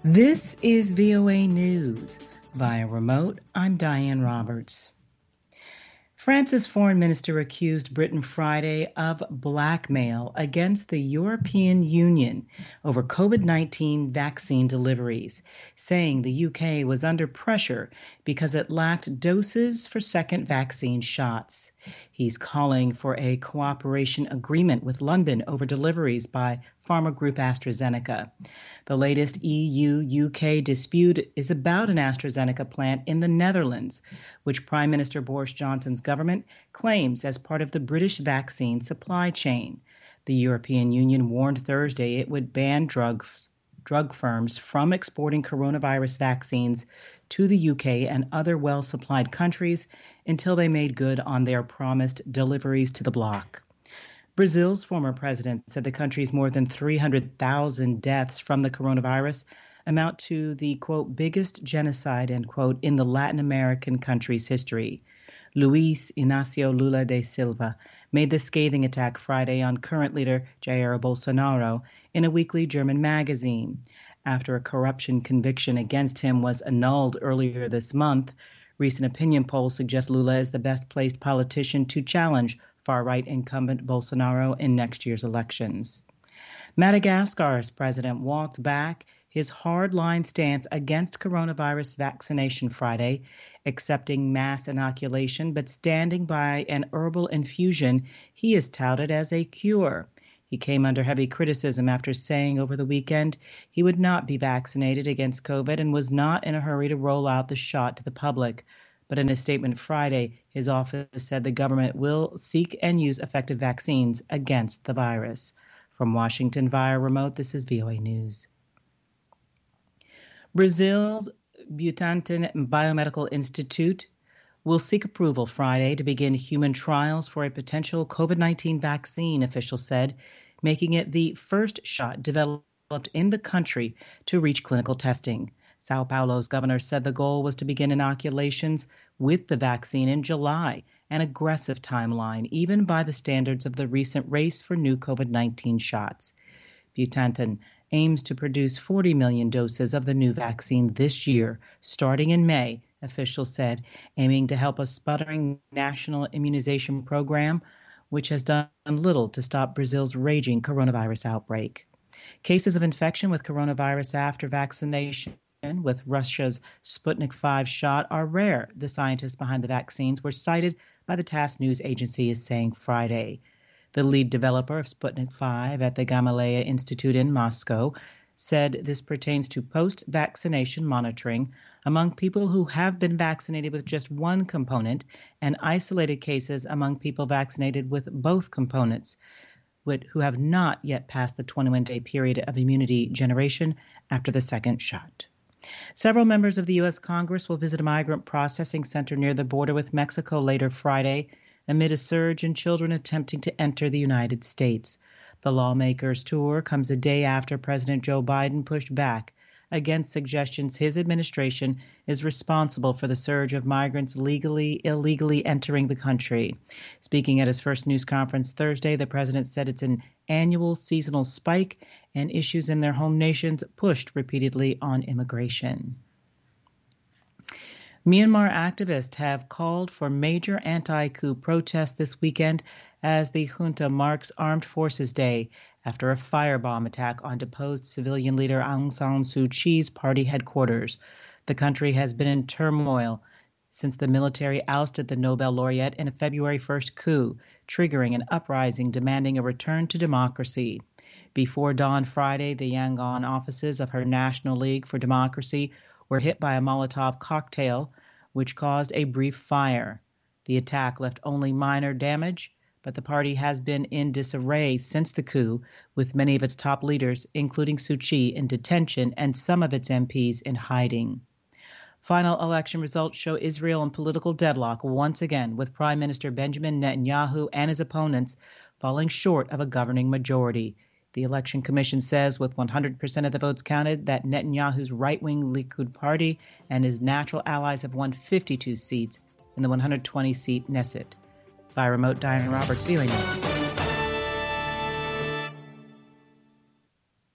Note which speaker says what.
Speaker 1: This is VOA News. Via remote, I'm Diane Roberts. France's foreign minister accused Britain Friday of blackmail against the European Union over COVID-19 vaccine deliveries, saying the UK was under pressure because it lacked doses for second vaccine shots. He's calling for a cooperation agreement with London over deliveries by pharma group AstraZeneca. The latest EU-UK dispute is about an AstraZeneca plant in the Netherlands, which Prime Minister Boris Johnson's government claims as part of the British vaccine supply chain. The European Union warned Thursday it would ban drug firms from exporting coronavirus vaccines to the UK and other well-supplied countries until they made good on their promised deliveries to the bloc. Brazil's former president said the country's more than 300,000 deaths from the coronavirus amount to the, quote, biggest genocide, end quote, in the Latin American country's history. Luiz Inácio Lula da Silva made the scathing attack Friday on current leader Jair Bolsonaro in a weekly German magazine. After a corruption conviction against him was annulled earlier this month, recent opinion polls suggest Lula is the best-placed politician to challenge far-right incumbent Bolsonaro in next year's elections. Madagascar's president walked back his hard-line stance against coronavirus vaccination Friday, accepting mass inoculation but standing by an herbal infusion he has touted as a cure. He came under heavy criticism after saying over the weekend he would not be vaccinated against COVID and was not in a hurry to roll out the shot to the public. But in a statement Friday, his office said the government will seek and use effective vaccines against the virus. From Washington via remote, this is VOA News. Brazil's Butantan Biomedical Institute will seek approval Friday to begin human trials for a potential COVID-19 vaccine, officials said, making it the first shot developed in the country to reach clinical testing. Sao Paulo's governor said the goal was to begin inoculations with the vaccine in July, an aggressive timeline, even by the standards of the recent race for new COVID-19 shots. Butantan aims to produce 40 million doses of the new vaccine this year, starting in May, officials said, aiming to help a sputtering national immunization program, which has done little to stop Brazil's raging coronavirus outbreak. Cases of infection with coronavirus after vaccination with Russia's Sputnik V shot are rare, the scientists behind the vaccines were cited by the TASS news agency as saying Friday. The lead developer of Sputnik V at the Gamaleya Institute in Moscow said this pertains to post-vaccination monitoring among people who have been vaccinated with just one component and isolated cases among people vaccinated with both components, who have not yet passed the 21-day period of immunity generation after the second shot. Several members of the U.S. Congress will visit a migrant processing center near the border with Mexico later Friday, amid a surge in children attempting to enter the United States. The lawmakers' tour comes a day after President Joe Biden pushed back against suggestions his administration is responsible for the surge of migrants illegally entering the country. Speaking at his first news conference Thursday, the president said it's an annual seasonal spike and issues in their home nations pushed repeatedly on immigration. Myanmar activists have called for major anti-coup protests this weekend as the junta marks Armed Forces Day after a firebomb attack on deposed civilian leader Aung San Suu Kyi's party headquarters. The country has been in turmoil since the military ousted the Nobel laureate in a February 1st coup, triggering an uprising demanding a return to democracy. Before dawn Friday, the Yangon offices of her National League for Democracy were hit by a Molotov cocktail, which caused a brief fire. The attack left only minor damage, but the party has been in disarray since the coup, with many of its top leaders, including Suu Kyi, in detention and some of its MPs in hiding. Final election results show Israel in political deadlock once again, with Prime Minister Benjamin Netanyahu and his opponents falling short of a governing majority. The Election Commission says with 100% of the votes counted that Netanyahu's right-wing Likud party and his natural allies have won 52 seats in the 120-seat Knesset. By remote, Diane Roberts, VOA News.